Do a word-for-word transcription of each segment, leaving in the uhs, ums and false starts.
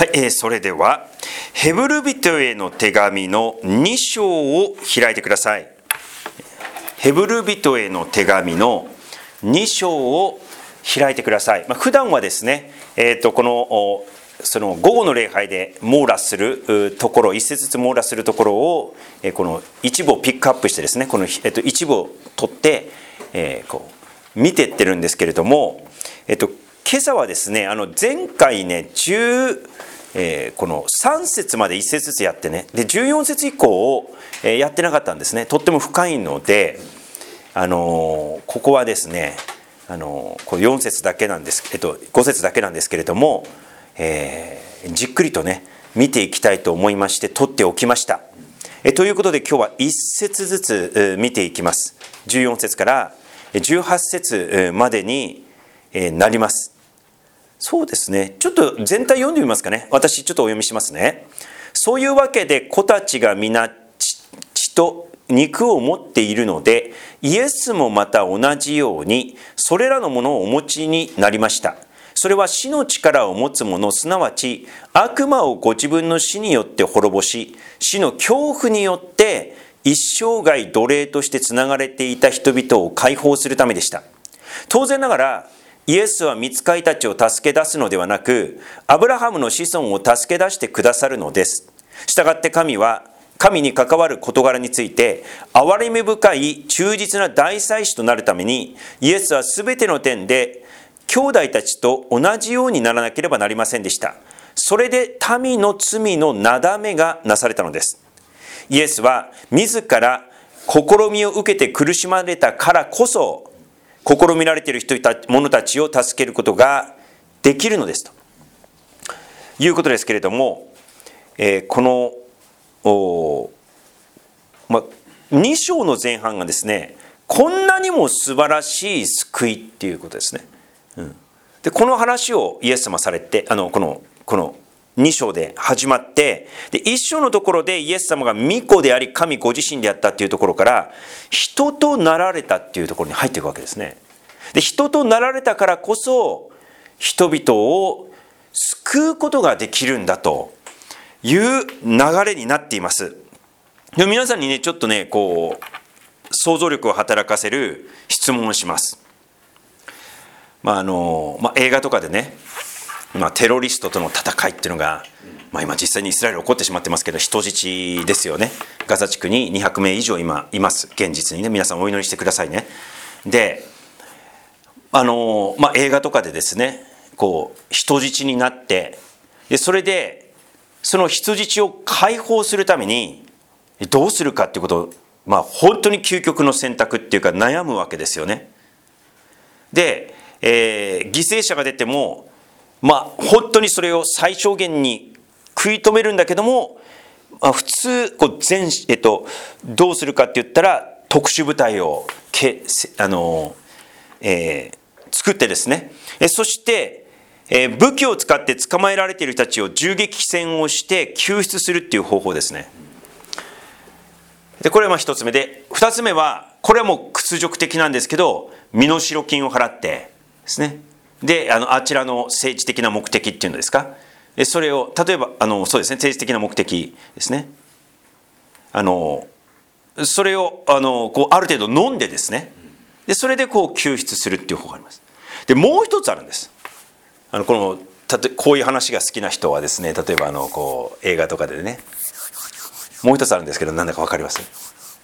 はい、えー、それではヘブル人への手紙のに章を開いてください。ヘブル人への手紙のに章を開いてください。まあ、普段はですね、えー、とこのその午後の礼拝で網羅するところ、一節ずつ網羅するところを、えー、この一部をピックアップしてですね、この、えー、と一部を取って、えー、こう見ていってるんですけれども、えー、と今朝はですね、あの前回ねじゅうえー、このさん節までいっ節ずつやってね、でじゅうよん節以降を、えー、やってなかったんですね。とっても深いので、あのー、ここはですね、あのー、これよん節だけなんです、えっと、ご節だけなんですけれども、えー、じっくりとね見ていきたいと思いまして取っておきました。えー、ということで今日はいっ節ずつ、えー、見ていきます。じゅうよん節からじゅうはち節までに、えー、なります。そうですね。ちょっと全体読んでみますかね。私ちょっとお読みしますね。そういうわけで子たちが皆血と肉を持っているので、イエスもまた同じようにそれらのものをお持ちになりました。それは死の力を持つ者、すなわち悪魔をご自分の死によって滅ぼし、死の恐怖によって一生涯奴隷としてつながれていた人々を解放するためでした。当然ながらイエスは御使いたちを助け出すのではなく、アブラハムの子孫を助け出してくださるのです。したがって神は、神に関わる事柄について、憐れみ深い忠実な大祭司となるために、イエスはすべての点で、兄弟たちと同じようにならなければなりませんでした。それで民の罪のなだめがなされたのです。イエスは、自ら試みを受けて苦しまれたからこそ、試みられている人た者たちを助けることができるのですということですけれども、えー、この、ま、に章の前半がですね、こんなにも素晴らしい救いっていうことですね。うん、でこの話をイエス様されて、あのこのこのに章で始まって、でいっ章のところでイエス様が御子であり神ご自身であったっていうところから人となられたっていうところに入っていくわけですね。で人となられたからこそ人々を救うことができるんだという流れになっています。で皆さんにねちょっとねこう想像力を働かせる質問をします。まああのまあ、映画とかでね、まあ、テロリストとの戦いっていうのが、まあ、今実際にイスラエル起こってしまってますけど、人質ですよね。ガザ地区ににひゃくめい以上今います。現実にね、皆さんお祈りしてくださいね。であの、まあ、映画とかでですねこう人質になって、でそれでその人質を解放するためにどうするかっていうことを、まあ、本当に究極の選択っていうか悩むわけですよね。で、えー、犠牲者が出てもまあ、本当にそれを最小限に食い止めるんだけども、まあ、普通こう全、えっと、どうするかって言ったら特殊部隊をけあの、えー、作ってですね、えそして、えー、武器を使って捕まえられている人たちを銃撃戦をして救出するっていう方法ですね。でこれはまあ一つ目で、二つ目はこれはもう屈辱的なんですけど、身代金を払ってですね、で あのあちらの政治的な目的っていうんですか、それを例えばあのそうですね政治的な目的ですね、あのそれをあのこうある程度飲んでですね、でそれでこう救出するっていう方法があります。でもう一つあるんです。あのこのたとこういう話が好きな人はですね、例えばあのこう映画とかでね、もう一つあるんですけど、何だか分かります？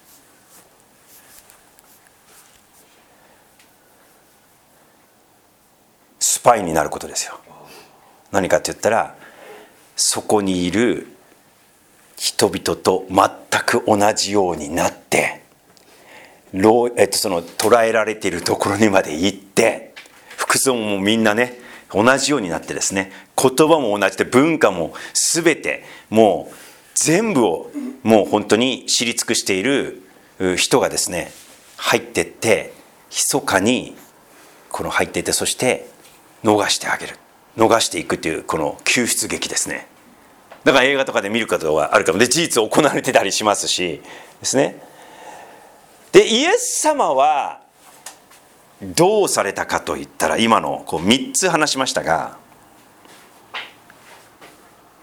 スパイになることですよ。何かって言ったら、そこにいる人々と全く同じようになって、えっと、その捕らえられているところにまで行って、服装もみんなね同じようになってですね、言葉も同じで文化も全てもう全部をもう本当に知り尽くしている人がですね入っていって、密かにこの入っていって、そして逃してあげる、逃していくというこの救出劇ですね。だから映画とかで見ることはあるかも。で事実行われてたりしますしですね。でイエス様はどうされたかといったら、今のこうみっつ話しましたが、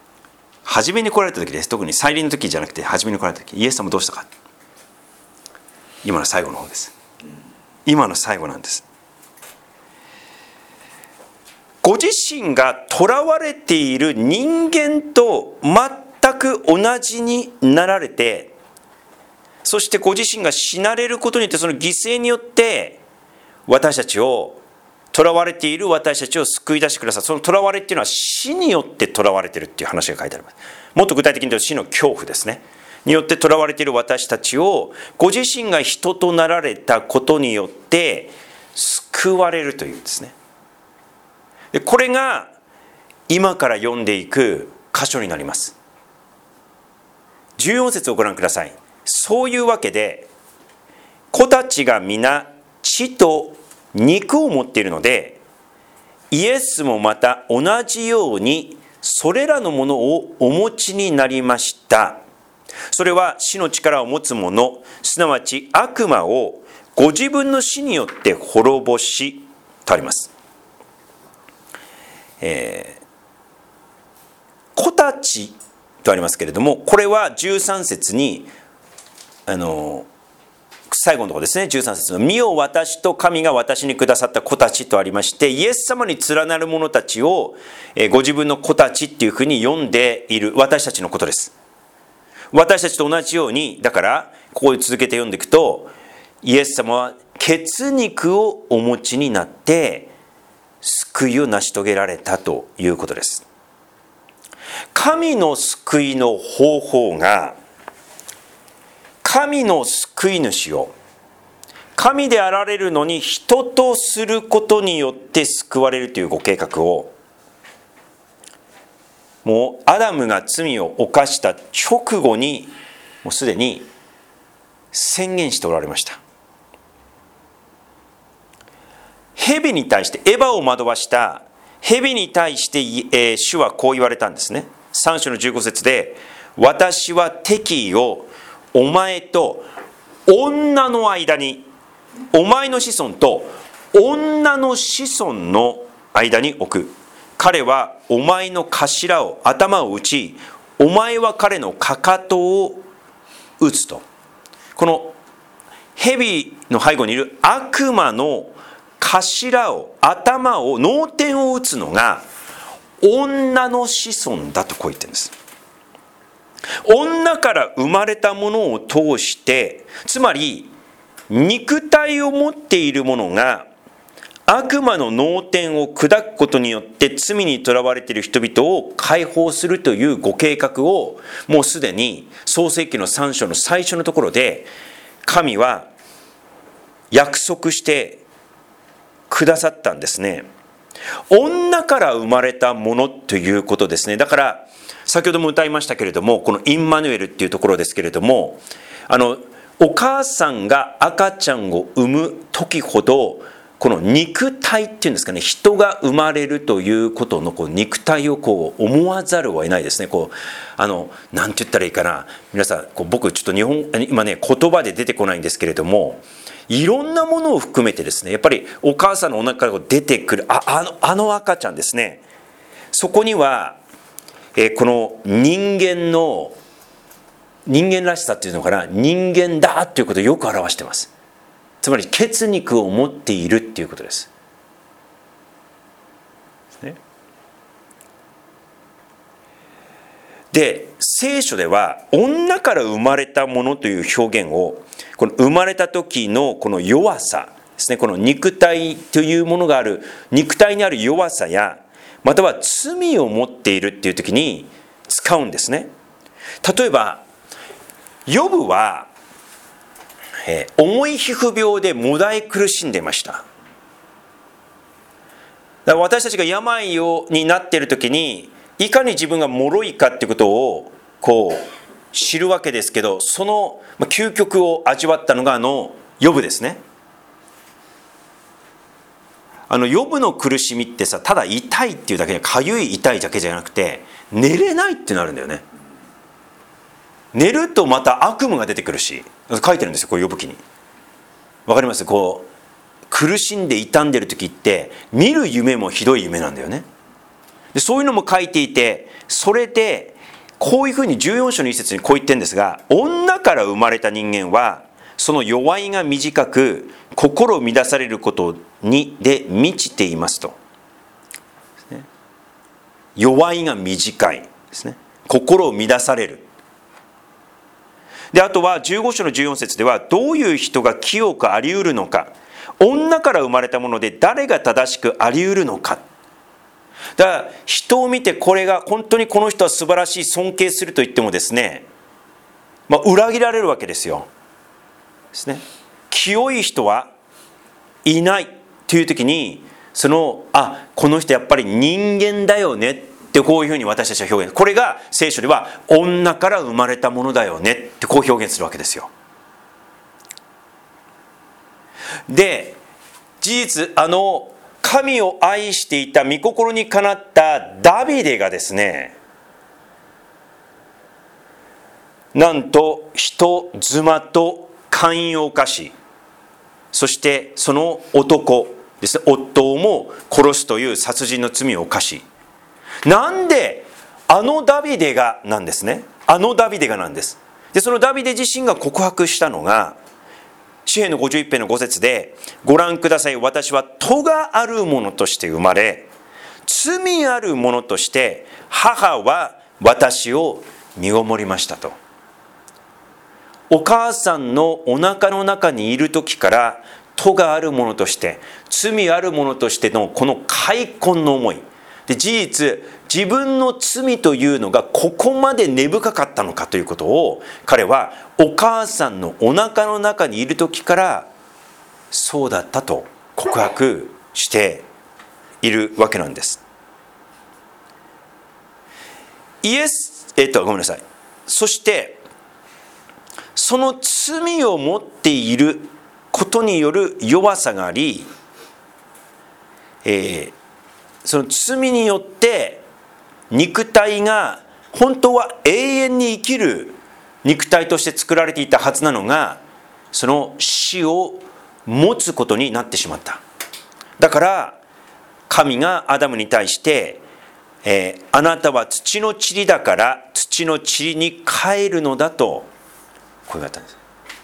初めに来られた時です。特に再臨の時じゃなくて初めに来られた時、イエス様どうしたか。今の最後の方です。今の最後なんです。ご自身が囚われている人間と全く同じになられて、そしてご自身が死なれることによって、その犠牲によって私たちを、囚われている私たちを救い出してください。その囚われっていうのは死によって囚われているっていう話が書いてあります。もっと具体的に言うと死の恐怖ですね。によって囚われている私たちを、ご自身が人となられたことによって救われるというんですね。でこれが今から読んでいく箇所になります。じゅうよん節をご覧ください。そういうわけで、子たちが皆血と肉を持っているので、イエスもまた同じようにそれらのものをお持ちになりました。それは死の力を持つ者、すなわち悪魔をご自分の死によって滅ぼしとあります。えー、子たちとありますけれども、これはじゅうさん節にあの最後のところですね。じゅうさん節の身を私と神が私にくださった子たちとありまして、イエス様に連なる者たちを、えー、ご自分の子たちっていうふうに読んでいる私たちのことです。私たちと同じように、だからここで続けて読んでいくと、イエス様は血肉をお持ちになって救いを成し遂げられたということです。神の救いの方法が、神の救い主を神であられるのに人とすることによって救われるというご計画を、もうアダムが罪を犯した直後にもうすでに宣言しておられました。蛇に対して、エヴァを惑わした蛇に対して、えー、主はこう言われたんですね。さん章のじゅうご節で、私は敵意をお前と女の間に、お前の子孫と女の子孫の間に置く。彼はお前の頭を、頭を打ち、お前は彼のかかとを打つと。この蛇の背後にいる悪魔の頭を、頭を、脳天を打つのが女の子孫だとこう言ってるんです。女から生まれたものを通して、つまり肉体を持っているものが悪魔の脳天を砕くことによって罪にとらわれている人々を解放するというご計画を、もうすでに創世記のさん章の最初のところで神は約束してくださったんですね。女から生まれたものということですね。だから先ほども歌いましたけれども、このインマヌエルっていうところですけれども、あのお母さんが赤ちゃんを産む時ほど、この肉体っていうんですかね、人が生まれるということのこう肉体をこう思わざるを得ないですね。こうあのなんて言ったらいいかな、皆さんこう僕ちょっと日本今ね言葉で出てこないんですけれども、いろんなものを含めてですね、やっぱりお母さんのお腹から出てくる あ, あ, のあの赤ちゃんですね、そこには、えー、この人間の人間らしさっていうのかな、人間だということをよく表しています。つまり血肉を持っているっていうことです。で、聖書では女から生まれたものという表現を、この生まれた時のこの弱さですね、この肉体というものがある、肉体にある弱さや、または罪を持っているっていう時に使うんですね。例えばヨブは、えー、重い皮膚病でもだえ苦しんでいました。だから私たちが病をになっている時に、いかに自分が脆いかっていうことをこう知るわけですけど、その究極を味わったのがあのヨブですね。あのヨブの苦しみってさ、ただ痛いっていうだけで、かゆい痛いだけじゃなくて、寝れないってなるんだよね。寝るとまた悪夢が出てくるし、書いてるんですよ、こうヨブ記に。わかります？こう苦しんで傷んでる時って見る夢もひどい夢なんだよね。でそういうのも書いていて、それでこういうふうにじゅうよん章の一節にこう言ってるんですが、女から生まれた人間はその弱いが短く心を乱されることにで満ちていますと。弱いが短いですね。心を乱される。で、あとはじゅうご章のじゅうよん節では、どういう人が清くあり得るのか、女から生まれたもので誰が正しくあり得るのか。だから人を見てこれが本当にこの人は素晴らしい、尊敬すると言ってもですね、まあ、裏切られるわけですよ。ですね。清い人はいないという時に、そのあこの人やっぱり人間だよねってこういうふうに私たちは表現、これが聖書では女から生まれたものだよねってこう表現するわけですよ。で、事実あの神を愛していた御心にかなったダビデがですね、なんと人妻と姦淫を犯し、そしてその男ですね、夫をも殺すという殺人の罪を犯し、なんであのダビデがなんですね。あのダビデがなんです。で、そのダビデ自身が告白したのが、詩編のごじゅういち編のご節で、ご覧ください。私は咎がある者として生まれ、罪ある者として母は私を身ごもりましたと。お母さんのお腹の中にいる時から咎がある者として、罪ある者としてのこの悔恨の思いで、事実自分の罪というのがここまで根深かったのかということを、彼はお母さんのお腹の中にいる時からそうだったと告白しているわけなんです。イエスえっとごめんなさい。そしてその罪を持っていることによる弱さがあり、えー、その罪によって肉体が本当は永遠に生きる肉体として作られていたはずなのが、その死を持つことになってしまった。だから神がアダムに対して、えー、あなたは土の塵だから土の塵に帰るのだとこう言われたんです。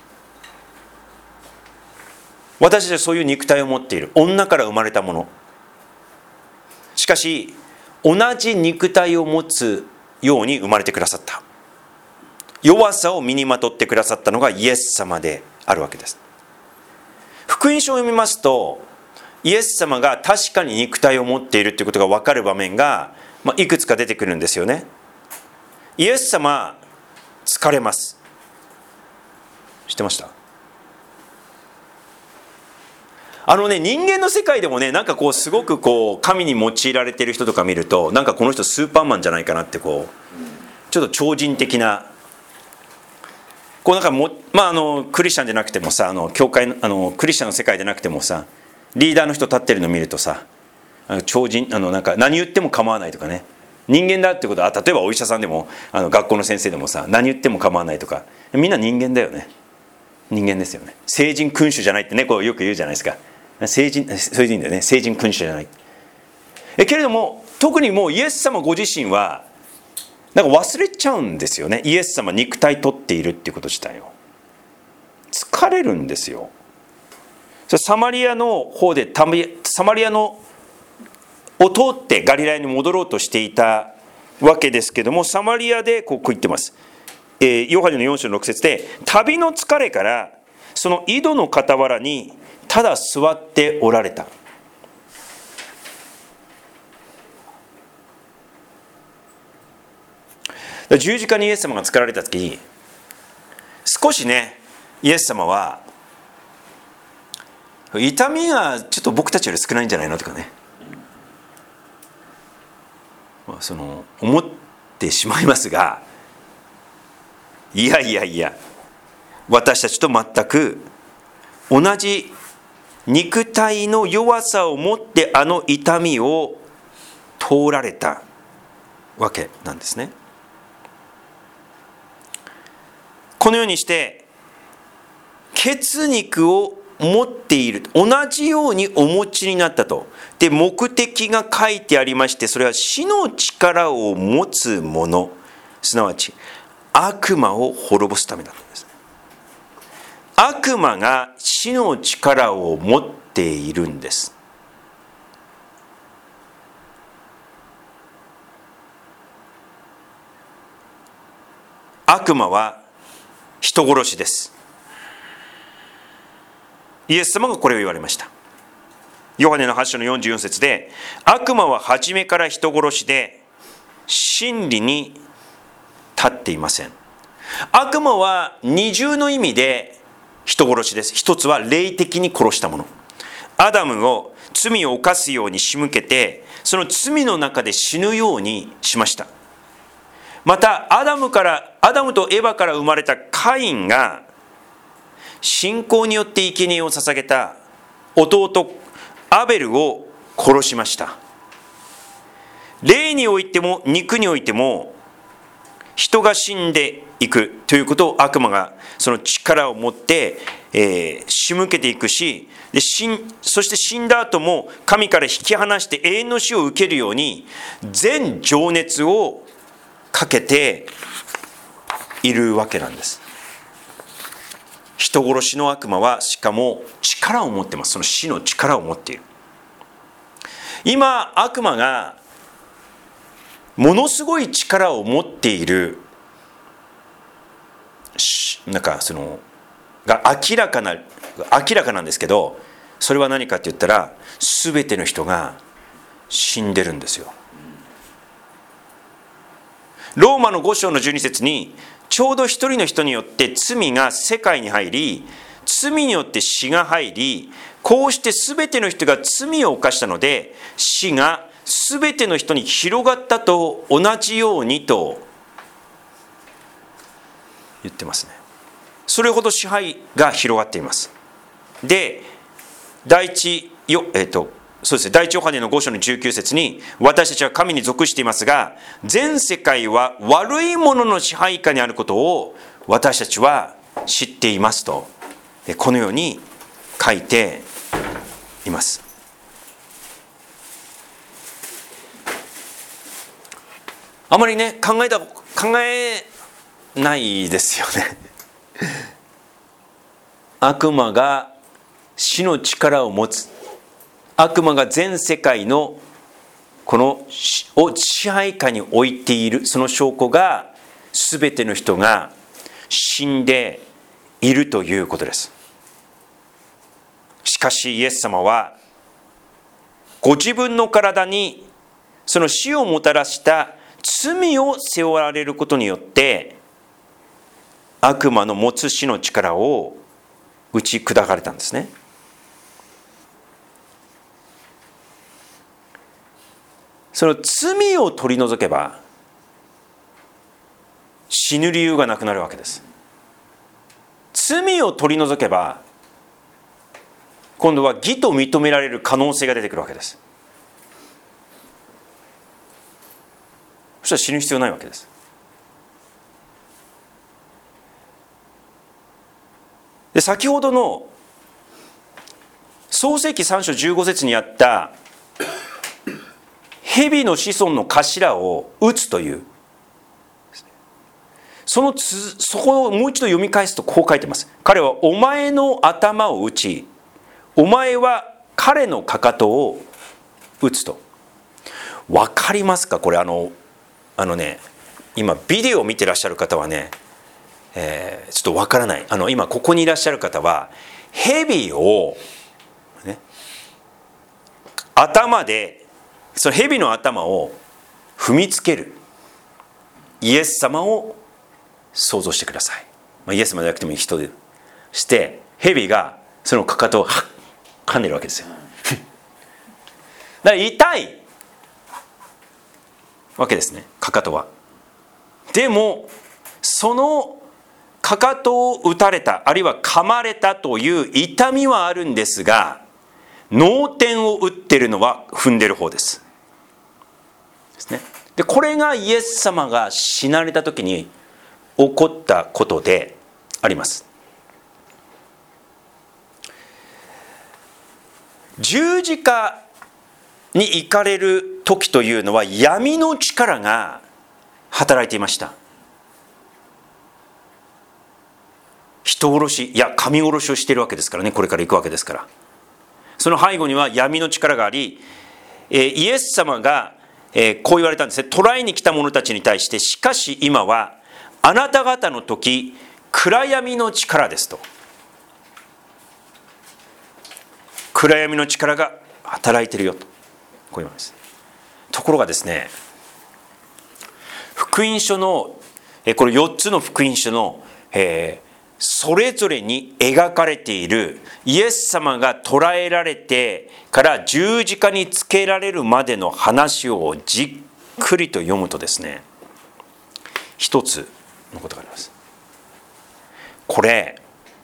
私たちはそういう肉体を持っている、女から生まれたもの。しかし同じ肉体を持つように生まれてくださった、弱さを身にまとってくださったのがイエス様であるわけです。福音書を読みますと、イエス様が確かに肉体を持っているということが分かる場面が、まあ、いくつか出てくるんですよね。イエス様疲れます。知ってました？あのね、人間の世界でもね、なんかこうすごくこう神に用いられている人とか見ると、なんかこの人スーパーマンじゃないかなって、こうちょっと超人的な、こうなんかも、まああのクリスチャンじゃなくてもさ、あの教会のあのクリスチャンの世界でなくてもさ、リーダーの人立ってるの見るとさ、超人、あのなんか何言っても構わないとかね、人間だってことは、例えばお医者さんでもあの学校の先生でもさ、何言っても構わないとか、みんな人間だよね。人間ですよね。聖人君主じゃないってね、こうよく言うじゃないですか。聖人、それでいいんだよね。聖人君主じゃない。えけれども、特にもうイエス様ご自身はなんか忘れちゃうんですよね。イエス様肉体取っているっていうこと自体を。疲れるんですよ。サマリアの方で、サマリアのを通ってガリラヤに戻ろうとしていたわけですけども、サマリアでこう言ってます。えー、ヨハネのよん章のろく節で、旅の疲れからその井戸の傍らにただ座っておられた。十字架にイエス様が作られた時に、少しね、イエス様は痛みがちょっと僕たちより少ないんじゃないのとかね、その思ってしまいますが、いやいやいや、私たちと全く同じ肉体の弱さを持ってあの痛みを通られたわけなんですね。このようにして血肉を持っている、同じようにお持ちになったと。で、目的が書いてありまして、それは死の力を持つ者、 すなわち悪魔を滅ぼすためだったんです。悪魔が死の力を持っているんです。悪魔は人殺しです。イエス様がこれを言われました。ヨハネのはち章のよんじゅうよん節で、悪魔は初めから人殺しで真理に立っていません。悪魔は二重の意味で人殺しです。一つは霊的に殺したもの。アダムを罪を犯すように仕向けて、その罪の中で死ぬようにしました。またアダムからアダムとエバから生まれたカインが信仰によって生贄を捧げた弟アベルを殺しました。霊においても肉においても人が死んでいくということを悪魔がその力を持って、えー、仕向けていくし、で死んそして死んだ後も神から引き離して永遠の死を受けるように全情熱をかけているわけなんです。人殺しの悪魔はしかも力を持ってます。その死の力を持っている。今悪魔がものすごい力を持っている、なんかそのが明らかな明らかなんですけど、それは何かって言ったら全ての人が死んでるんですよ。ローマのご章のじゅうに節に、ちょうど一人の人によって罪が世界に入り、罪によって死が入り、こうして全ての人が罪を犯したので、死が全ての人に広がったと同じようにと言ってますね。それほど支配が広がっています。で、第一よ、えっとそうですね、第一ヨハネのご章のじゅうきゅう節に、私たちは神に属していますが、全世界は悪いものの支配下にあることを私たちは知っていますと、このように書いています。あまりね、考えた考えないですよね。悪魔が死の力を持つ、悪魔が全世界のこのを支配下に置いている、その証拠が全ての人が死んでいるということです。しかしイエス様はご自分の体にその死をもたらした罪を背負われることによって悪魔の持つ死の力を打ち砕かれたんですね。その罪を取り除けば死ぬ理由がなくなるわけです。罪を取り除けば今度は義と認められる可能性が出てくるわけです。そしたら死ぬ必要ないわけです。で、先ほどの創世記さん章じゅうご節にあった蛇の子孫の頭を打つという、そのつそこをもう一度読み返すとこう書いてます。彼はお前の頭を打ち、お前は彼のかかとを打つと。分かりますかこれ。あのあのね、今ビデオを見てらっしゃる方はね、えー、ちょっと分からない。あの今ここにいらっしゃる方は蛇を、ね、頭でその蛇の頭を踏みつけるイエス様を想像してください。まあ、イエス様じゃなくてもいい人でして蛇がそのかかとを噛んでるわけですよ。だから痛いわけですね、かかとは。でもそのかかとを打たれた、あるいは噛まれたという痛みはあるんですが、脳天を打ってるのは踏んでる方です。ですね。で、これがイエス様が死なれた時に起こったことであります。十字架に行かれる時というのは闇の力が働いていました。 人殺し、いや神殺しをしているわけですからね。これから行くわけですから。その背後には闇の力があり、えー、イエス様が、えー、こう言われたんですね。捕らえに来た者たちに対して、しかし今はあなた方の時暗闇の力ですと。暗闇の力が働いているよと、こう言われます。ところがですね、福音書のこれよっつの福音書の、えー、それぞれに描かれているイエス様が捕らえられてから十字架につけられるまでの話をじっくりと読むとですね、一つのことがあります。これ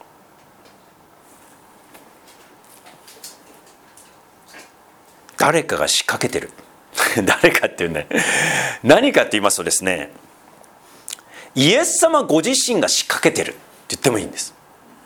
誰かが仕掛けてる誰かっていうね、何かって言いますとですね、イエス様ご自身が仕掛けてるって言ってもいいんです。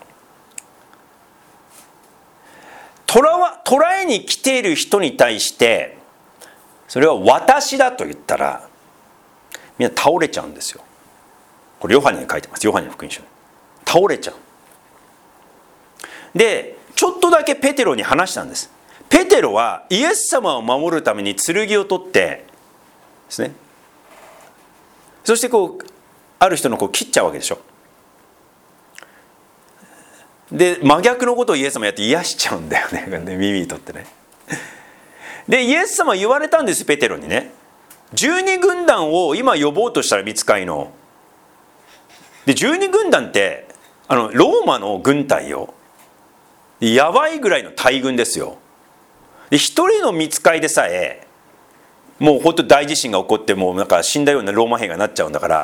捕らわ、捕らえに来ている人に対してそれは私だと言ったらみんな倒れちゃうんですよ。これヨハネに書いてます。ヨハネの福音書に倒れちゃう。でちょっとだけペテロに話したんです。ペテロはイエス様を守るために剣を取ってですね、そしてこうある人のこう切っちゃうわけでしょ。で真逆のことをイエス様やって癒しちゃうんだよね耳取ってね。でイエス様言われたんです、ペテロにね。じゅうに軍団を今呼ぼうとしたら、御使いのでじゅうに軍団ってあのローマの軍隊よ、やばいぐらいの大軍ですよ。で一人の御使いでさえもう本当大地震が起こってもうなんか死んだようなローマ兵がなっちゃうんだから、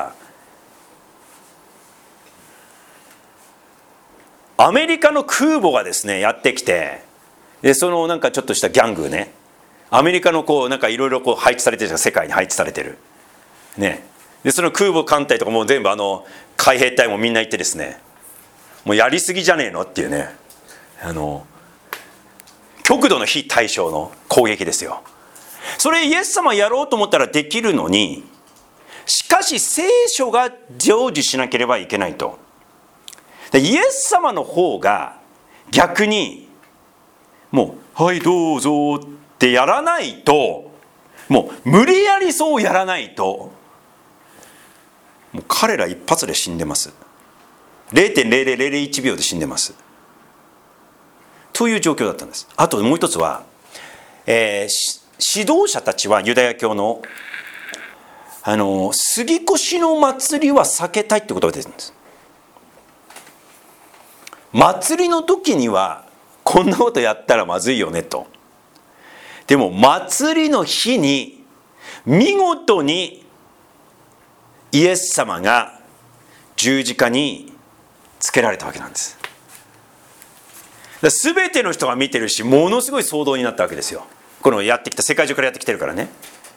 アメリカの空母がですねやってきて、でそのなんかちょっとしたギャングね、アメリカのこうなんかいろいろこう配置されてる、世界に配置されてるね。でその空母艦隊とかも全部あの海兵隊もみんな行ってですね、もうやりすぎじゃねえのっていうね、あの極度の非対称の攻撃ですよ。それイエス様やろうと思ったらできるのに、しかし聖書が成就しなければいけないと。でイエス様の方が逆にもうはいどうぞってやらないと、もう無理やりそうやらないと、もう彼ら一発で死んでます。 ゼロてんゼロゼロゼロゼロいち 秒で死んでますという状況だったんです。あともう一つは、えー、指導者たちはユダヤ教のあの杉越の祭りは避けたいってことが出てるんです。祭りの時にはこんなことやったらまずいよねと。でも祭りの日に見事にイエス様が十字架につけられたわけなんです。すべての人が見てるし、ものすごい騒動になったわけですよ。このやってきた、世界中からやってきてるからね。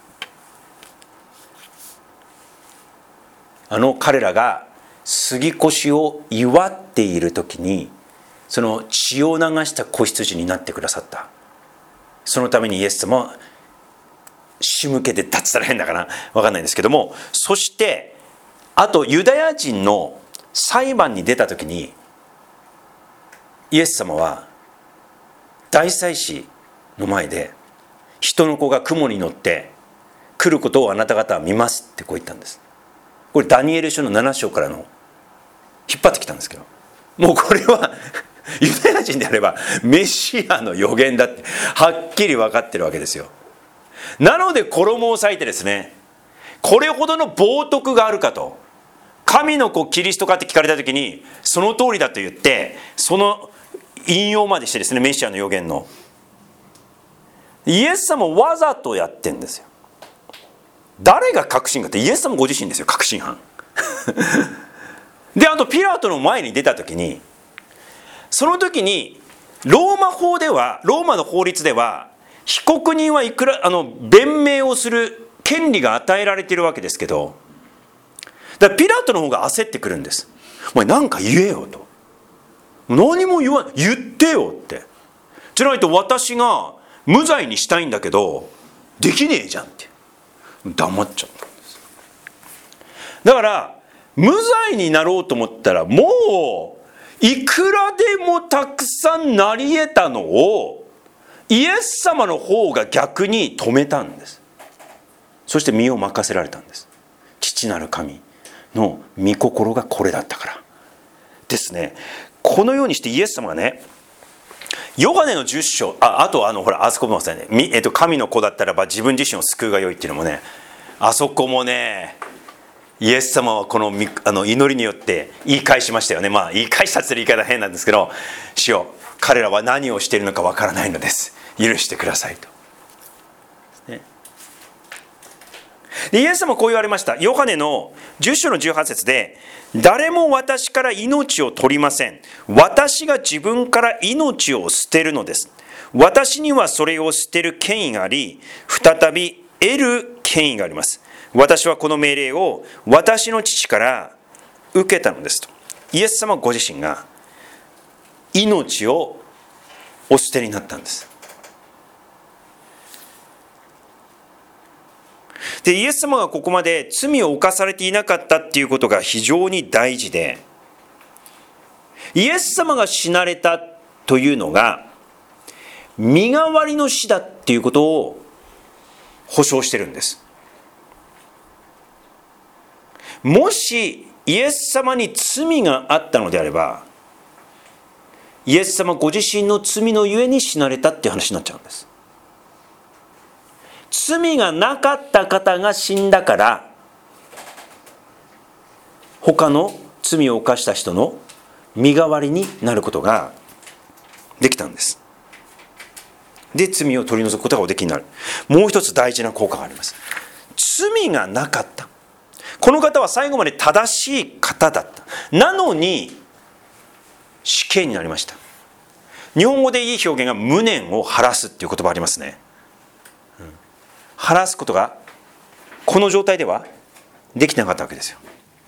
あの彼らが杉越を祝っている時に、その血を流した子羊になってくださった。そのためにイエス様は仕向けて立つたら変だかな、分かんないんですけども、そしてあとユダヤ人の裁判に出た時にイエス様は大祭司の前で、人の子が雲に乗って来ることをあなた方は見ますってこう言ったんです。これダニエル書のなな章からの引っ張ってきたんですけど、もうこれはユダヤ人であればメシアの予言だってはっきり分かってるわけですよ。なので衣を裂いてですね、これほどの冒涜があるかと、神の子キリストかって聞かれた時にその通りだと言って、その引用までしてですね、メシアの予言のイエス様をわざとやってんですよ。誰が確信かってイエス様ご自身ですよ、確信犯であとピラトの前に出た時に、その時にローマ法では、ローマの法律では被告人はいくらあの弁明をする権利が与えられているわけですけど、だからピラトの方が焦ってくるんです。お前何か言えよと、何も言わない、言ってよって、じゃないと私が無罪にしたいんだけどできねえじゃんって黙っちゃったんです。だから無罪になろうと思ったらもういくらでもたくさんなり得たのをイエス様の方が逆に止めたんです。そして身を任せられたんです。父なる神の御心がこれだったからですね。このようにしてイエス様がね、ヨハネのじゅっ章、あ, あとあのほらあそこもね、えっと、神の子だったらば自分自身を救うがよいっていうのもね、あそこもね、イエス様はこのあの祈りによって言い返しましたよね。まあ言い返したって言い方変なんですけど、主よ、彼らは何をしているのかわからないのです、許してくださいと、ね、でイエス様はこう言われました。ヨハネのじゅっ章のじゅうはち節で、誰も私から命を取りません。私が自分から命を捨てるのです。私にはそれを捨てる権威があり、再び得る権威があります。私はこの命令を私の父から受けたのですと。イエス様ご自身が命をお捨てになったんです。でイエス様がここまで罪を犯されていなかったっていうことが非常に大事で、イエス様が死なれたというのが身代わりの死だっていうことを保証してるんです。もしイエス様に罪があったのであれば、イエス様ご自身の罪のゆえに死なれたっていう話になっちゃうんです。罪がなかった方が死んだから、他の罪を犯した人の身代わりになることができたんです。で罪を取り除くことがおできになる。もう一つ大事な効果があります。罪がなかった、この方は最後まで正しい方だった。なのに死刑になりました。日本語でいい表現が無念を晴らすっていう言葉ありますね。うん、晴らすことがこの状態ではできなかったわけですよ。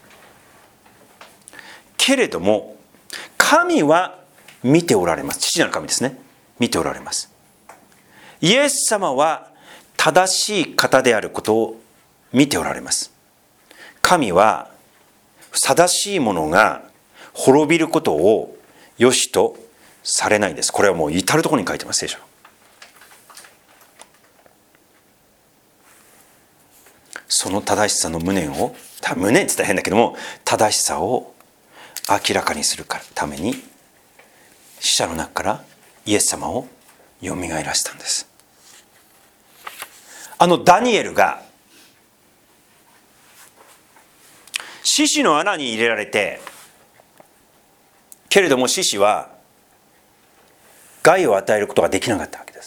けれども神は見ておられます。父なる神ですね。見ておられます。イエス様は正しい方であることを見ておられます。神は正しいものが滅びることを良しとされないんです。これはもう至るところに書いてます、聖書。その正しさの無念を、無念って言ったら変だけども、正しさを明らかにするために死者の中からイエス様をよみがえらせたんです。あのダニエルが獅子の穴に入れられて、けれども獅子は害を与えることができなかったわけです。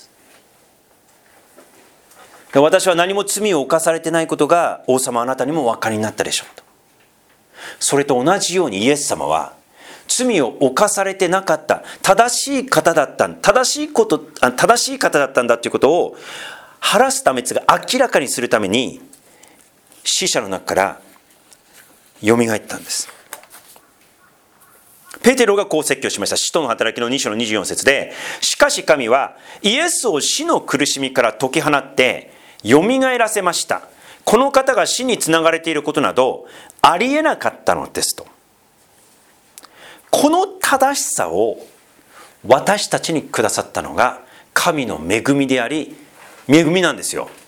で私は何も罪を犯されてないことが王様あなたにもお分かりになったでしょうと。それと同じようにイエス様は罪を犯されてなかった、正しい方だったん正しいこと正しい方だったんだということを晴らすためですが、明らかにするために死者の中からよみがえったんです。ペテロがこう説教しました。使徒の働きのに章のにじゅうよん節で、しかし神はイエスを死の苦しみから解き放ってよみがえらせました。この方が死につながれていることなどありえなかったのですと。この正しさを私たちにくださったのが神の恵みであり、恵みなんですよ。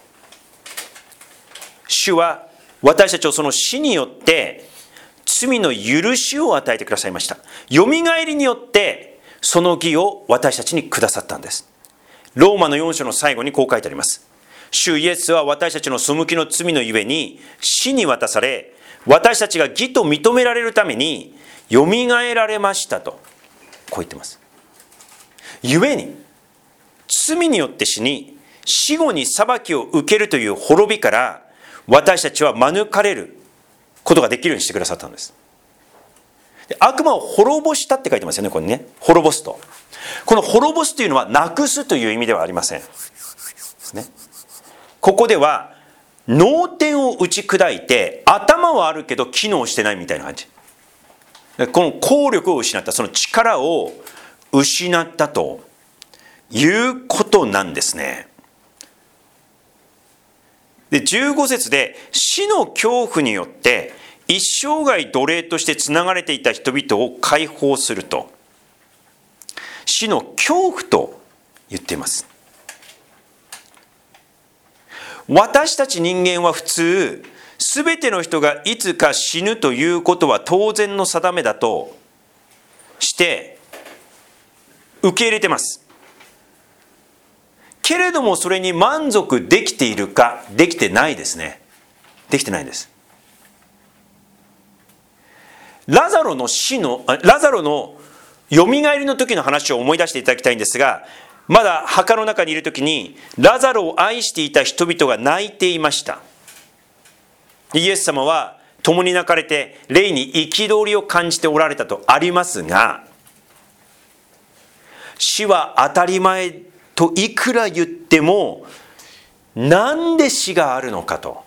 主は私たちをその死によって罪の許しを与えてくださいました。よみがえりによってその義を私たちにくださったんです。ローマのよん章の最後にこう書いてあります。主イエスは私たちの背きの罪のゆえに死に渡され、私たちが義と認められるためによみがえられましたと、こう言ってます。ゆえに罪によって死に、死後に裁きを受けるという滅びから私たちは免れることができるようにしてくださったんです。で悪魔を滅ぼしたって書いてますよね、ここにね。滅ぼすと。この滅ぼすというのはなくすという意味ではありません。ね、ここでは脳天を打ち砕いて、頭はあるけど機能してないみたいな感じ。この効力を失った、その力を失ったということなんですね。でじゅうご節で死の恐怖によって一生涯奴隷としてつながれていた人々を解放すると、死の恐怖と言っています。私たち人間は普通、すべての人がいつか死ぬということは当然の定めだとして受け入れてます。けれどもそれに満足できているか、できてないですね。できてないんです。ラザロの死の、ラザロのよみがえりの時の話を思い出していただきたいんですが、まだ墓の中にいる時にラザロを愛していた人々が泣いていました。イエス様は共に泣かれて霊に憤りを感じておられたとありますが、死は当たり前といくら言っても、なんで死があるのかと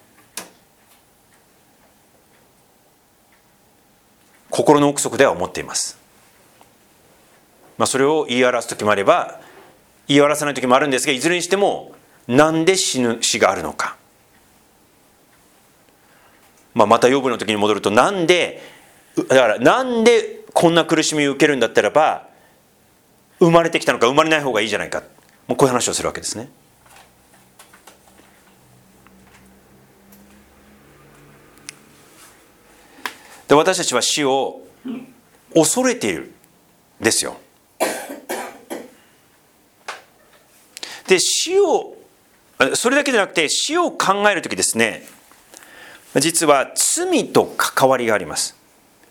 心の奥底では思っています。まあ、それを言い表す時もあれば言い表さない時もあるんですが、いずれにしてもなんで死ぬ死があるのか、まあ、またヨブの時に戻ると、なんでだからなんでこんな苦しみを受けるんだったらば生まれてきたのか、生まれない方がいいじゃないか、もうこういう話をするわけですね。で、私たちは死を恐れているんですよ。で、死をそれだけでなくて死を考えるときですね、実は罪と関わりがあります。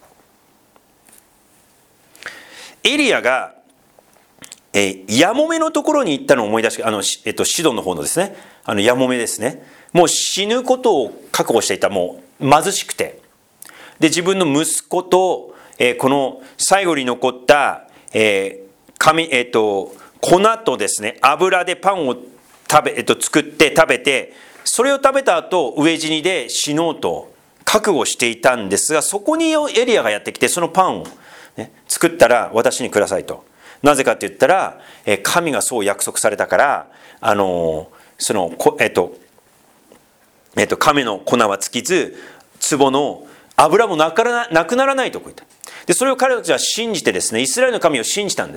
エリアが、えー、ヤモメのところに行ったのを思い出して、あの、えっと、シドンの方のですね、あのヤモメですね。もう死ぬことを覚悟していた、もう貧しくて、で自分の息子と、えー、この最後に残った、えー紙えー、と粉とですね油でパンを食べ、えー、と作って食べて、それを食べた後飢え死にで死のうと覚悟していたんですが、そこにエリアがやってきて、そのパンを、ね、作ったら私にくださいと。なぜかって言ったら、えー、神がそう約束されたから、あのー、そのえっ、ー、とえっ、ー、と亀の粉は尽きず壺の油もなくならなくならないとこう言った。でそれを彼たちは信じてですね、イスラエルの神を信じたんです。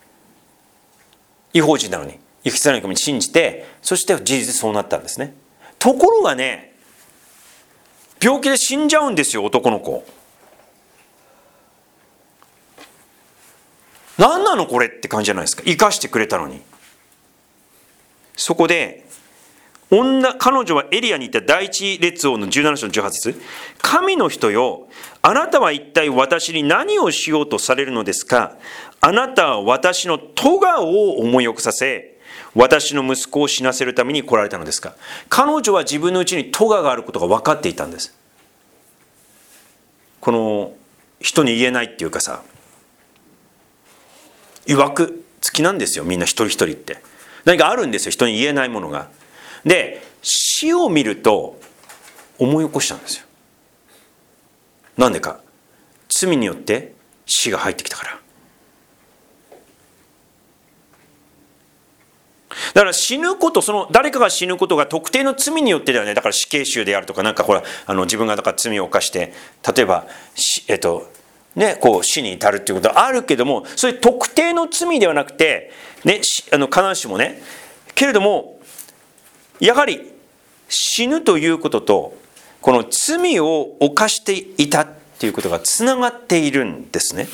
異邦人なのにイスラエルの神を信じて、そして事実そうなったんですね。ところがね、病気で死んじゃうんですよ、男の子。何なのこれって感じじゃないですか。生かしてくれたのに。そこで女彼女はエリアにいた第一列王のじゅうなな章のじゅうはち節、神の人よ、あなたは一体私に何をしようとされるのですか。あなたは私の咎を思い起こさせ、私の息子を死なせるために来られたのですか。彼女は自分のうちに咎があることが分かっていたんです。この人に言えないっていうかさ、いわくつきなんですよ、みんな一人一人って。何かあるんですよ、人に言えないものが。で、死を見ると思い起こしたんですよ。なんでか、罪によって死が入ってきたから。だから死ぬこと、その誰かが死ぬことが特定の罪によってではね、だから死刑囚であるとか、なんかほら、あの自分がだから罪を犯して、例えばえっとね、こう死に至るっていうことはあるけども、そういう特定の罪ではなくて、ね、あの必ずしもね、けれどもやはり死ぬということとこの罪を犯していたっていうことがつながっているんですね。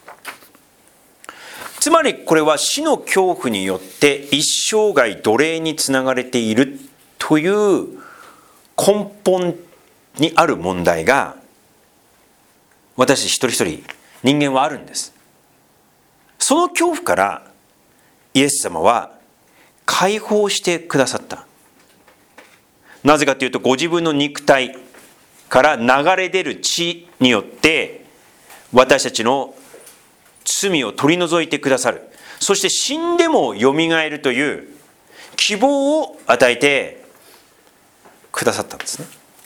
つまりこれは死の恐怖によって一生涯奴隷につながれているという根本にある問題が私一人一人人間はあるんです。その恐怖からイエス様は解放してくださった。なぜかというと、ご自分の肉体から流れ出る血によって私たちの罪を取り除いてくださる。そして死んでもよみがえるという希望を与えてくださったんですね。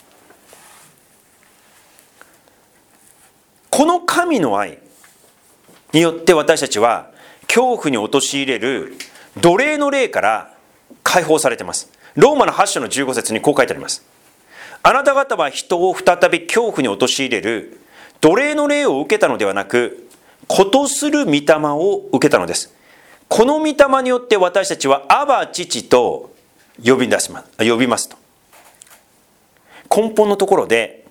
この神の愛によって私たちは恐怖に陥れる奴隷の霊から解放されています。ローマのはち章のじゅうご節にこう書いてあります。 あなた方は人を再び恐怖に陥れる奴隷の霊を受けたのではなく、子とする御霊を受けたのです。この御霊によって私たちはアバ父と呼び出します、呼びますと。根本のところで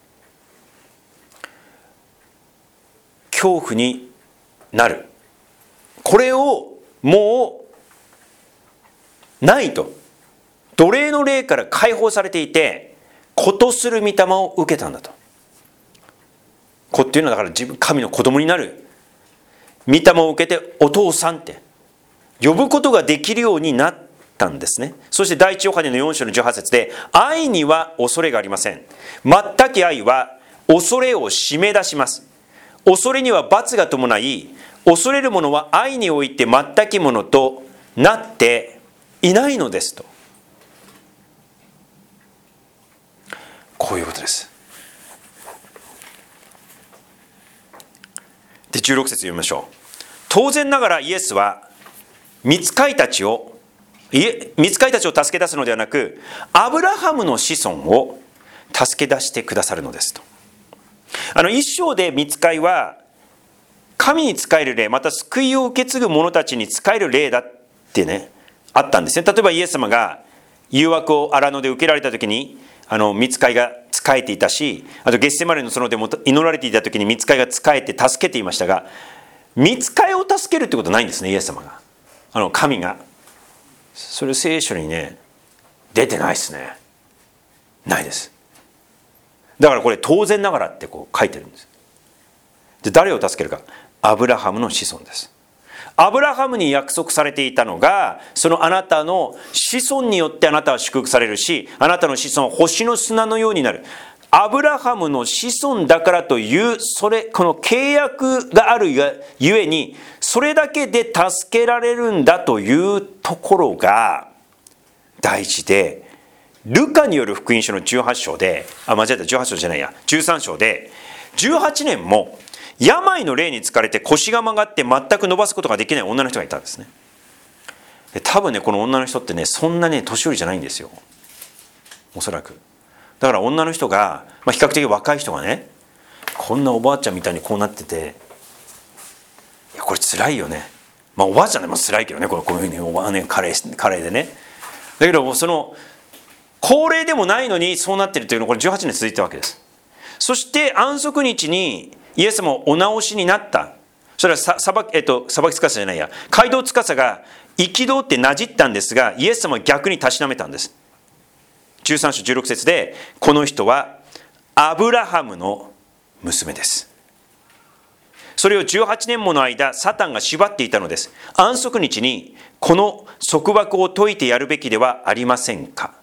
恐怖になる、これをもうないと、奴隷の霊から解放されていて、子とする御霊を受けたんだと。子っていうのはだから自分、神の子供になる御霊を受けてお父さんって呼ぶことができるようになったんですね。そして第一ヨハネのよん章のじゅうはち節で、愛には恐れがありません。全き愛は恐れを締め出します。恐れには罰が伴い、恐れる者は愛において全きものとなっていないのですと。こういうことです。でじゅうろく節読みましょう。当然ながらイエスは御使いたちを御使いたちを助け出すのではなく、アブラハムの子孫を助け出してくださるのですと。あの一章で御使いは神に仕える霊、また救いを受け継ぐ者たちに仕える霊だってね、あったんですね。例えばイエス様が誘惑を荒野で受けられた時に、あの御使いが仕えていたし、あとゲッセマネの園でも祈られていた時に御使いが仕えて助けていましたが、御使いを助けるってことはないんですね、イエス様が。あの神が。それ聖書にね、出てないですね。ないです。だからこれ当然ながらってこう書いてるんです。で誰を助けるか、アブラハムの子孫です。アブラハムに約束されていたのが、そのあなたの子孫によってあなたは祝福されるし、あなたの子孫は星の砂のようになる。アブラハムの子孫だからという、それこの契約があるゆえに、それだけで助けられるんだというところが大事で、ルカによる福音書のじゅうはち章で、あ間違えたじゅうはち章じゃないやじゅうさん章で、じゅうはちねんも病の霊に疲れて腰が曲がって全く伸ばすことができない女の人がいたんですね。で多分ね、この女の人ってね、そんなね年寄りじゃないんですよ、おそらく。だから女の人が、まあ、比較的若い人がね、こんなおばあちゃんみたいにこうなってて、いやこれ辛いよね。まあおばあちゃんでも辛いけどね、こういうふうにおばあねカレーカレーでね。だけどその高齢でもないのにそうなってるというのはこれじゅうはちねん続いたわけです。そして安息日にイエスもお直しになった。それはささば、えっと、さばきつかさじゃないや、街道つかさが憤ってなじったんですが、イエス様は逆にたしなめたんです。じゅうさん章じゅうろく節で、この人はアブラハムの娘です。それをじゅうはちねんもの間サタンが縛っていたのです。安息日にこの束縛を解いてやるべきではありませんか。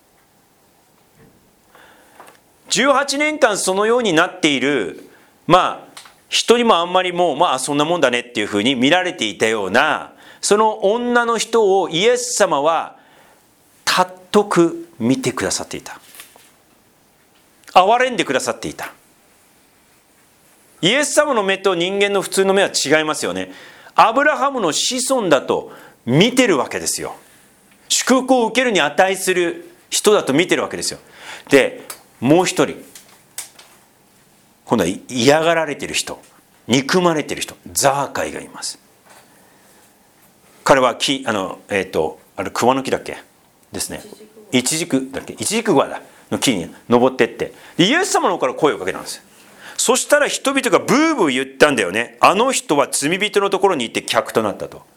じゅうはちねんかんそのようになっている、まあ人にもあんまりもうまあそんなもんだねっていうふうに見られていたようなその女の人をイエス様は尊く見てくださっていた。憐れんでくださっていた。イエス様の目と人間の普通の目は違いますよね。アブラハムの子孫だと見てるわけですよ。祝福を受けるに値する人だと見てるわけですよ。でもう一人、今度は嫌がられている人、憎まれている人、ザーカイがいます。彼は木、あの、えっと、あれ桑の木だっけですね。イチジクだっけ、イチジク桑だの木に登ってって、イエス様の方から声をかけたんですよ。そしたら人々がブーブー言ったんだよね。あの人は罪人のところに行って客となったと。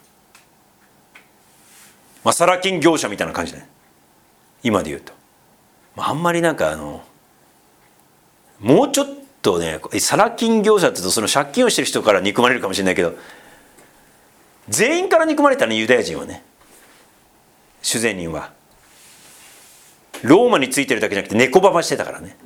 まあサラ金業者みたいな感じで、ね、今で言うと、まあ、あんまりなんかあのもうちょっとね、サラ金業者って言うとその借金をしてる人から憎まれるかもしれないけど、全員から憎まれたね、ユダヤ人はね。主税人はローマについてるだけじゃなくて猫ばばしてたからね。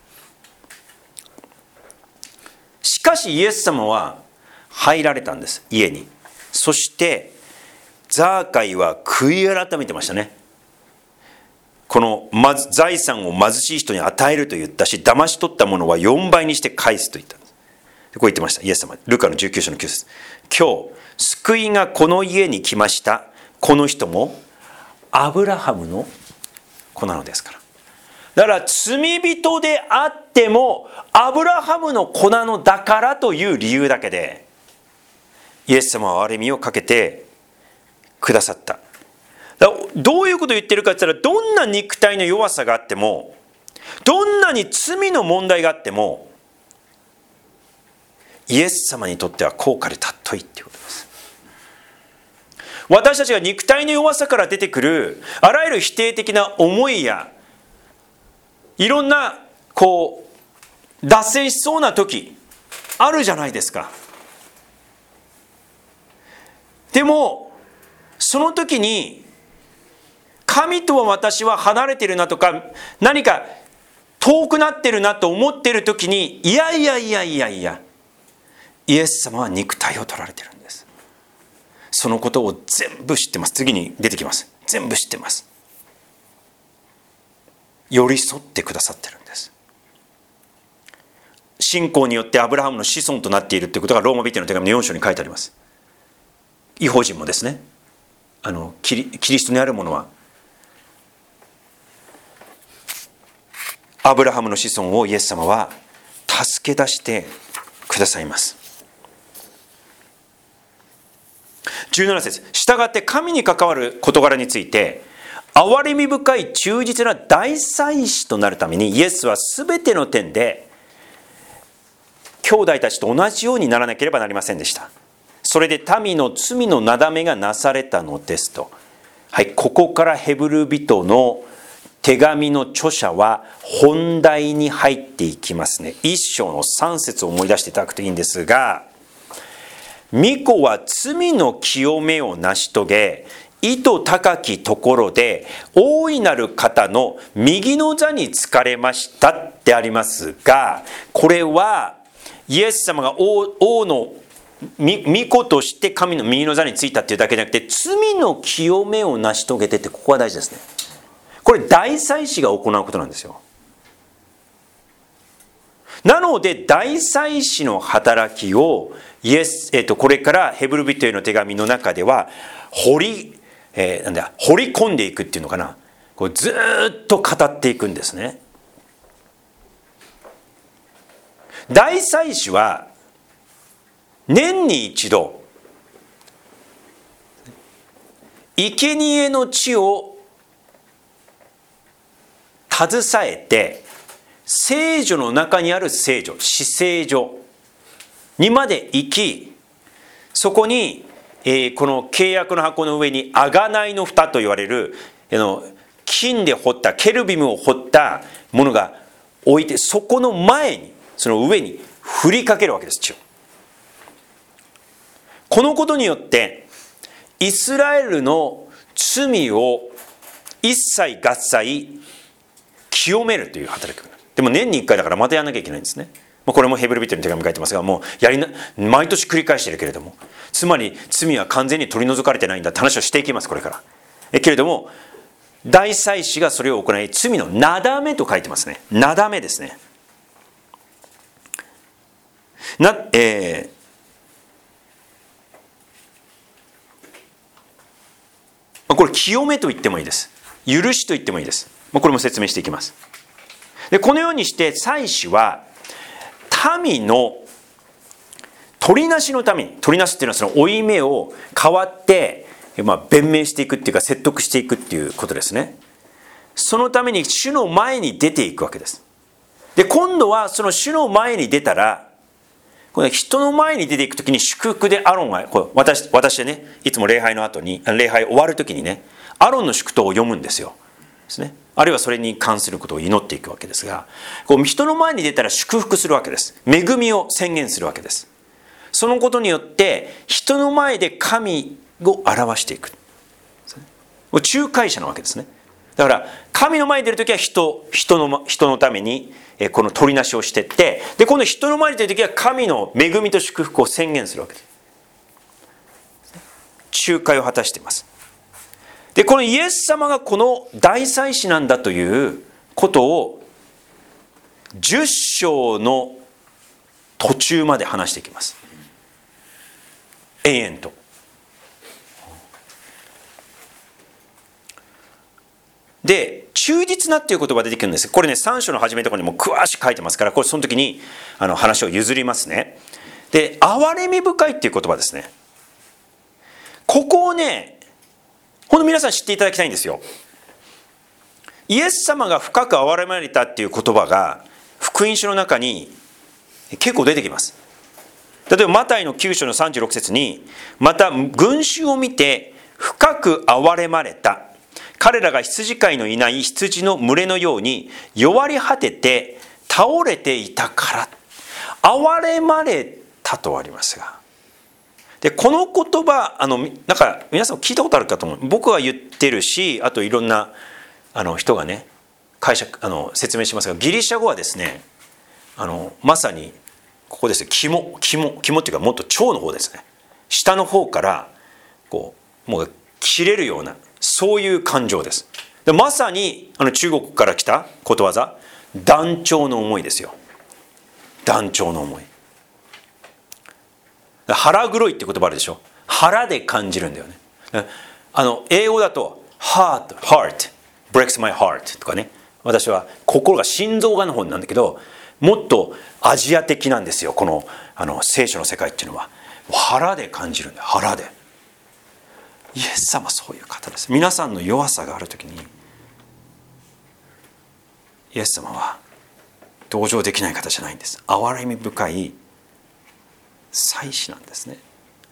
しかしイエス様は入られたんです、家に。そしてザーカイは悔い改めてましたね。このまず財産を貧しい人に与えると言ったし、騙し取ったものはよんばいにして返すと言ったんです。こう言ってました、イエス様。ルカのじゅうきゅう章のきゅう節。今日救いがこの家に来ました。この人もアブラハムの子なのですから。 だから罪人であってもアブラハムの子なのだからという理由だけでイエス様は憐れみをかけてくださった。だからどういうことを言ってるかって言ったら、どんな肉体の弱さがあっても、どんなに罪の問題があっても、イエス様にとっては高価で尊いっていうことです。私たちが肉体の弱さから出てくるあらゆる否定的な思いやいろんなこう脱線しそうな時あるじゃないですか。でもその時に神とは私は離れてるなとか何か遠くなってるなと思ってる時に、いやいやいやいやいや、イエス様は肉体を取られてるんです。そのことを全部知ってます。次に出てきます。全部知ってます。寄り添ってくださってるんです。信仰によってアブラハムの子孫となっているということがローマ人の手紙のよん章に書いてあります。異邦人もですね、あのキリ、キリストにあるものはアブラハムの子孫をイエス様は助け出してくださいます。じゅうなな節、したがって神に関わる事柄について憐れみ深い忠実な大祭司となるために、イエスはすべての点で兄弟たちと同じようにならなければなりませんでした。それで民の罪のなだめがなされたのですと。はい、ここからヘブル人の手紙の著者は本題に入っていきますね。一章の三節を思い出していただくといいんですが、御子は罪の清めを成し遂げ、意図高きところで大いなる方の右の座につかれましたってありますが、これはイエス様が 王, 王の御子として神の右の座についたっていうだけじゃなくて、罪の清めを成し遂げてって、ここは大事ですね。これ大祭司が行うことなんですよ。なので大祭司の働きをイエス、えー、とこれからヘブル人への手紙の中では掘り、えー、なんだ掘り込んでいくっていうのかな、こうずっと語っていくんですね。大祭司は年に一度生贄の地を携えて聖所の中にある聖所、至聖所にまで行き、そこに、えー、この契約の箱の上に贖いの蓋と言われるあの金で彫ったケルビムを彫ったものが置いて、そこの前にその上に振りかけるわけです。血を。このことによってイスラエルの罪を一切合切清めるという働きがある。でも年にいっかいだからまたやらなきゃいけないんですね。これもヘブル人の手紙に書いてますが、もうやりな毎年繰り返しているけれども、つまり罪は完全に取り除かれてないんだって話をしていきます、これから。えけれども大祭司がそれを行い、罪のなだめと書いてますね。なだめですね。な、えー、これ清めと言ってもいいです。許しと言ってもいいです。これも説明していきます。でこのようにして祭司は民の取りなしのために、取りなしっていうのはその負い目を代わって、まあ、弁明していくっていうか説得していくっていうことですね。そのために主の前に出ていくわけです。で今度はその主の前に出たら、これ人の前に出ていくときに祝福でアロンが、これ 私, 私でね、いつも礼拝の後に、礼拝終わるときにね、アロンの祝祷を読むんですよ。ですね。あるいはそれに関することを祈っていくわけですが、こう人の前に出たら祝福するわけです。恵みを宣言するわけです。そのことによって人の前で神を表していく。仲介者なわけですね。だから神の前に出るときは 人, 人, の人のためにこの取りなしをしていって、で今度人の前に出るときは神の恵みと祝福を宣言するわけです。仲介を果たしています。でこのイエス様がこの大祭司なんだということをじゅっ章の途中まで話していきます。延々と。 で、忠実なっていう言葉が出てくるんです。これね、さん章の初めのところにも詳しく書いてますから、これその時にあの話を譲りますね。で、憐れみ深いっていう言葉ですね。ここをね、ほんと皆さん知っていただきたいんですよ。イエス様が深く憐れまれたっていう言葉が福音書の中に結構出てきます。例えばマタイのきゅう章のさんじゅうろく節に、また群衆を見て深く憐れまれた。彼らが羊飼いのいない羊の群れのように弱り果てて倒れていたから。憐れまれたとありますが。で、この言葉、あの、なんか皆さん聞いたことあるかと思う。僕は言ってるし、あといろんなあの人がね、解釈、あの説明しますが、ギリシャ語はですね、あのまさにここですね、肝、肝、肝っていうかもっと腸の方ですね。下の方からこうもう切れるような、そういう感情です。で、まさにあの中国から来たことわざ、断腸の思いですよ。断腸の思い。腹黒いって言葉あるでしょ。腹で感じるんだよね。あの英語だと heart, heart breaks my heart とかね。私は心が心臓がの方なんだけど、もっとアジア的なんですよ。このあの聖書の世界っていうのは腹で感じるんだよ。腹で。イエス様そういう方です。皆さんの弱さがあるときに、イエス様は同情できない方じゃないんです。憐れみ深い祭司なんですね。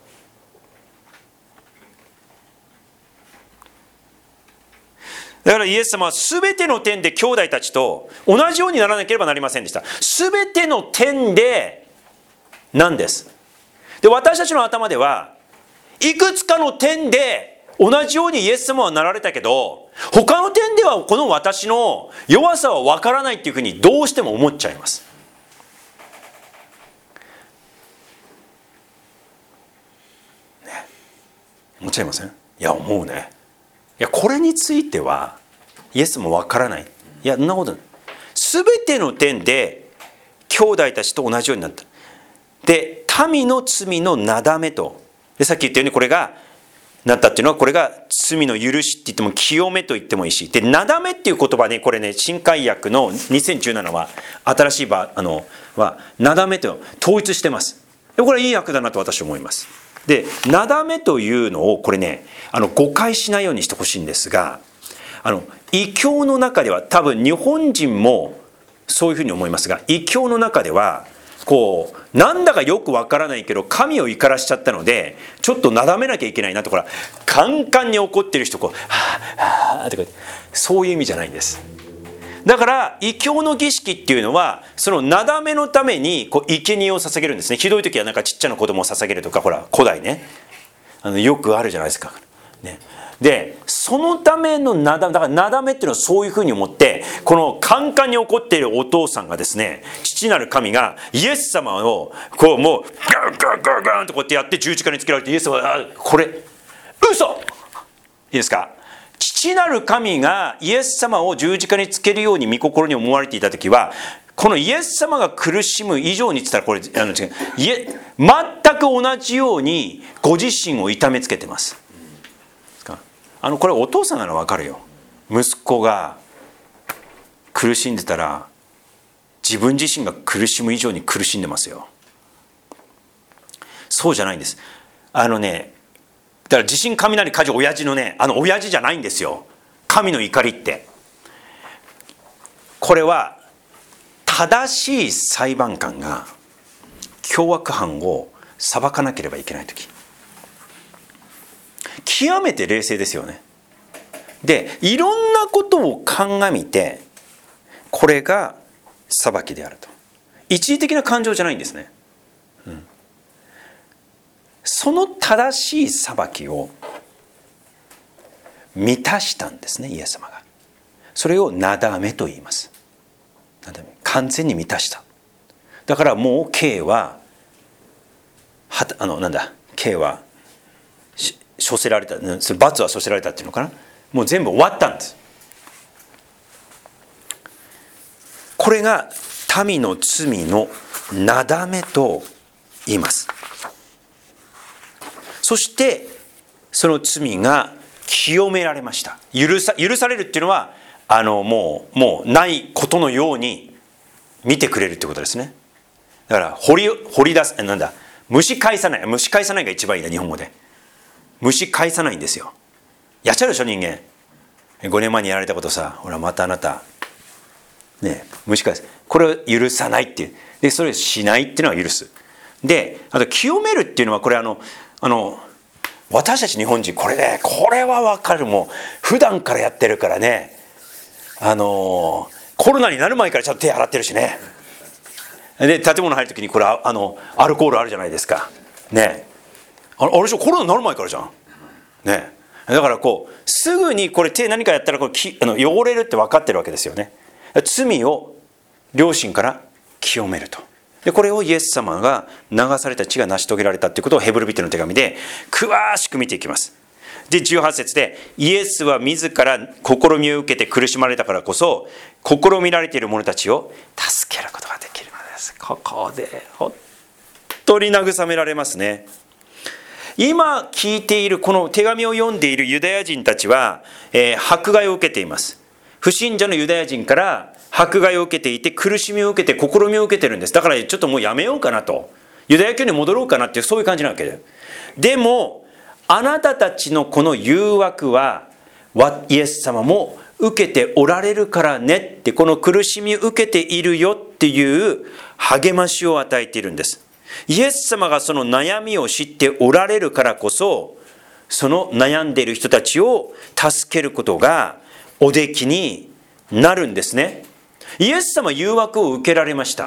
だからイエス様は全ての点で兄弟たちと同じようにならなければなりませんでした。全ての点でなんです。で、私たちの頭ではいくつかの点で同じようにイエス様はなられたけど、他の点ではこの私の弱さは分からないっていうふうにどうしても思っちゃいます。思っちゃいません？いや、思うね。いや、これについてはイエスもわからない。いや、そんなことない。すべての点で兄弟たちと同じようになった。で、民の罪のなだめと、でさっき言ったようにこれがなったっていうのは、これが罪の許しって言っても清めと言ってもいいし、で、なだめっていう言葉ね、これね、新海訳のにせんじゅうななは新しい場あのはなだめと統一してます。で、これはいい訳だなと私は思います。で、なだめというのをこれね、あの誤解しないようにしてほしいんですが、あの異教の中では多分日本人もそういうふうに思いますが、異教の中ではこうなんだかよくわからないけど神を怒らしちゃったのでちょっとなだめなきゃいけないなと、ほらカンカンに怒ってる人こうはぁはぁとか、そういう意味じゃないんです。だから異教の儀式っていうのはそのなだめのためにこう生贄を捧げるんですね。ひどい時はなんかちっちゃな子供を捧げるとか、ほら古代ね、あのよくあるじゃないですか、ね、でそのためのなだめだから、なだめっていうのはそういうふうに思って、このカンカンに怒っているお父さんがですね、父なる神がイエス様をこうもうガンガンガンガンとこうやってやって十字架につけられて、イエス様はこれ嘘いいですか。父なる神がイエス様を十字架につけるように御心に思われていた時は、このイエス様が苦しむ以上にって言ったらこれあの違う、いえ全く同じようにご自身を痛めつけてます。あのこれお父さんなら分かるよ。息子が苦しんでたら自分自身が苦しむ以上に苦しんでますよ。そうじゃないんです。あのね、だから地震雷火事親父のね、あの親父じゃないんですよ。神の怒りってこれは正しい裁判官が凶悪犯を裁かなければいけないとき、極めて冷静ですよね。で、いろんなことを鑑みて、これが裁きであると。一時的な感情じゃないんですね。うん、その正しい裁きを満たしたんですね、イエス様が。それをなだめと言います。なだめ、完全に満たした。だからもう刑は、はあのなんだ、刑は処せられた、罰は処せられたっていうのかな、もう全部終わったんです。これが民の罪のなだめと言います。そしてその罪が清められました。許さ、許されるっていうのはあのもうもうないことのように見てくれるってことですね。だから掘り掘り出すなんだ蒸し返さない蒸し返さないが一番いいな日本語で。蒸し返さないんですよ。やっちゃうでしょ人間。ごねんまえにやられたことさ、ほらまたあなたね蒸し返す。これを許さないっていう。でそれをしないっていうのは許す。であと清めるっていうのはこれあのあの私たち日本人これねこれは分かる。もう普段からやってるからね。あのコロナになる前からちゃんと手洗ってるしね。で建物入るときにこれあのアルコールあるじゃないですかね。あれでしょコロナになる前からじゃんね。だからこうすぐにこれ手何かやったらこれきあの汚れるって分かってるわけですよね。罪を良心から清めると。でこれをイエス様が流された血が成し遂げられたということをヘブル人の手紙で詳しく見ていきます。でじゅうはち節でイエスは自ら試みを受けて苦しまれたからこそ試みられている者たちを助けることができるのです。ここで本当に慰められますね。今聞いているこの手紙を読んでいるユダヤ人たちは、えー、迫害を受けています。不信者のユダヤ人から迫害を受けていて苦しみを受けて試みを受けてるんです。だからちょっともうやめようかなとユダヤ教に戻ろうかなっていうそういう感じなわけで。でもあなたたちのこの誘惑はイエス様も受けておられるからねってこの苦しみを受けているよっていう励ましを与えているんです。イエス様がその悩みを知っておられるからこそその悩んでいる人たちを助けることがおできになるんですね。イエス様は誘惑を受けられました。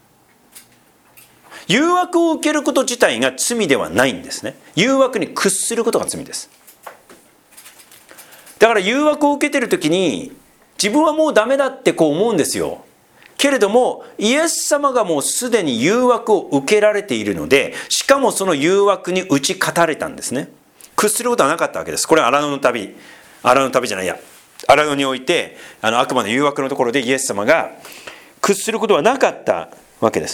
誘惑を受けること自体が罪ではないんですね。誘惑に屈することが罪です。だから誘惑を受けているときに自分はもうダメだってこう思うんですよ。けれどもイエス様がもうすでに誘惑を受けられているので、しかもその誘惑に打ち勝たれたんですね。屈することはなかったわけです。これは荒野の旅荒野の旅じゃないや荒野においてあの悪魔の誘惑のところでイエス様が屈することはなかったわけです。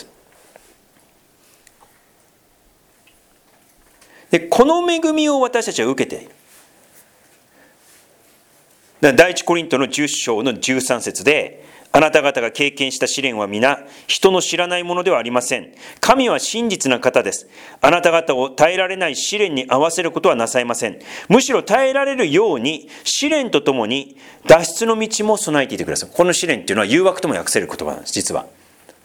でこの恵みを私たちは受けている。第一コリントのじゅっ章のじゅうさん節であなた方が経験した試練は皆人の知らないものではありません。神は真実な方です。あなた方を耐えられない試練に合わせることはなさいません。むしろ耐えられるように試練とともに脱出の道も備えていてください。この試練っていうのは誘惑とも訳せる言葉なんです実は。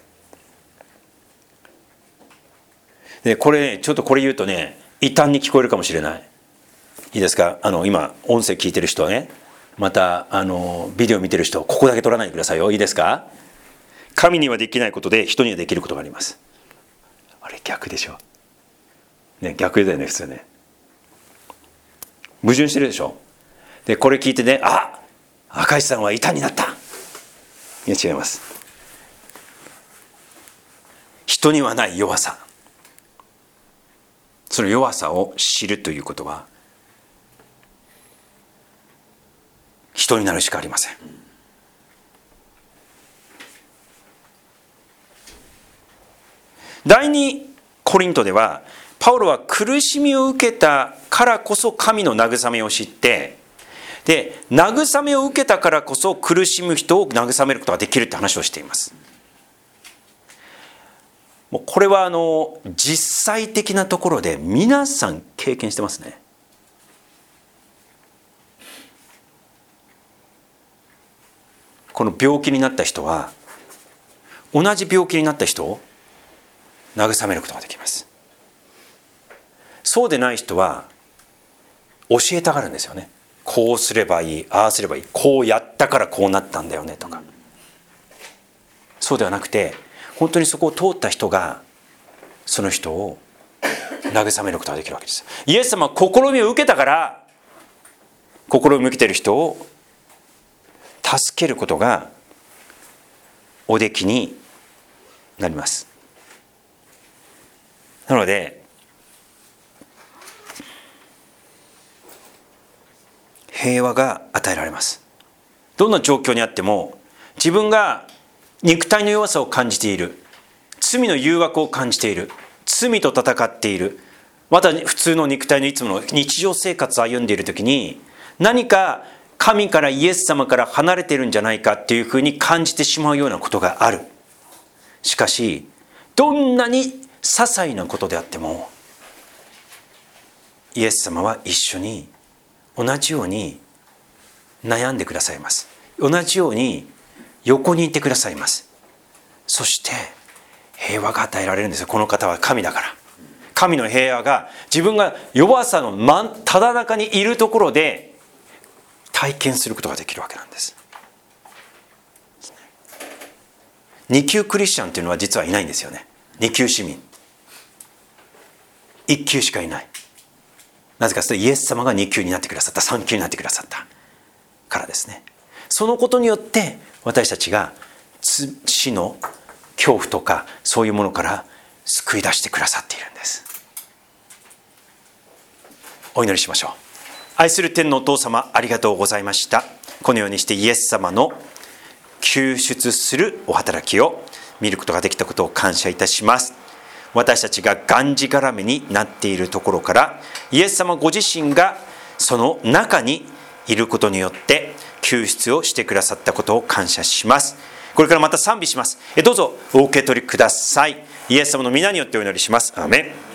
でこれちょっとこれ言うとね異端に聞こえるかもしれない。いいですか。あの今音声聞いてる人はね、またあのビデオ見てる人ここだけ撮らないでくださいよ。いいですか。神にはできないことで人にはできることがあります。あれ逆でしょ、ね、逆だよね普通ね。矛盾してるでしょ。でこれ聞いてね、あ赤石さんは異端になった。いや違います。人にはない弱さ、その弱さを知るということは人になるしかありません。第二コリントではパウロは苦しみを受けたからこそ神の慰めを知って、で慰めを受けたからこそ苦しむ人を慰めることができるって話をしています。もうこれはあの実際的なところで皆さん経験してますね。この病気になった人は同じ病気になった人を慰めることができます。そうでない人は教えたがるんですよね。こうすればいい、ああすればいい、こうやったからこうなったんだよねとか。そうではなくて本当にそこを通った人がその人を慰めることができるわけです。イエス様は試みを受けたから試みを受けている人を助けることがおできになります。なので平和が与えられます。どんな状況にあっても自分が肉体の弱さを感じている、罪の誘惑を感じている、罪と戦っている、また普通の肉体のいつもの日常生活を歩んでいるときに何か神からイエス様から離れているんじゃないかっていうふうに感じてしまうようなことがある。しかしどんなに些細なことであってもイエス様は一緒に同じように悩んでくださいます。同じように横にいてくださいます。そして平和が与えられるんですよ。この方は神だから。神の平和が自分が弱さの真っただ中にいるところで体験することができるわけなんです。二級クリスチャンというのは実はいないんですよね。二級市民一級しかいない。なぜかというとイエス様が二級になってくださった、三級になってくださったからですね。そのことによって私たちが死の恐怖とかそういうものから救い出してくださっているんです。お祈りしましょう。愛する天のお父様、ありがとうございました。このようにしてイエス様の救出するお働きを見ることができたことを感謝いたします。私たちががんじがらめになっているところからイエス様ご自身がその中にいることによって救出をしてくださったことを感謝します。これからまた賛美します。どうぞお受け取りください。イエス様の皆によってお祈りします。アーメン。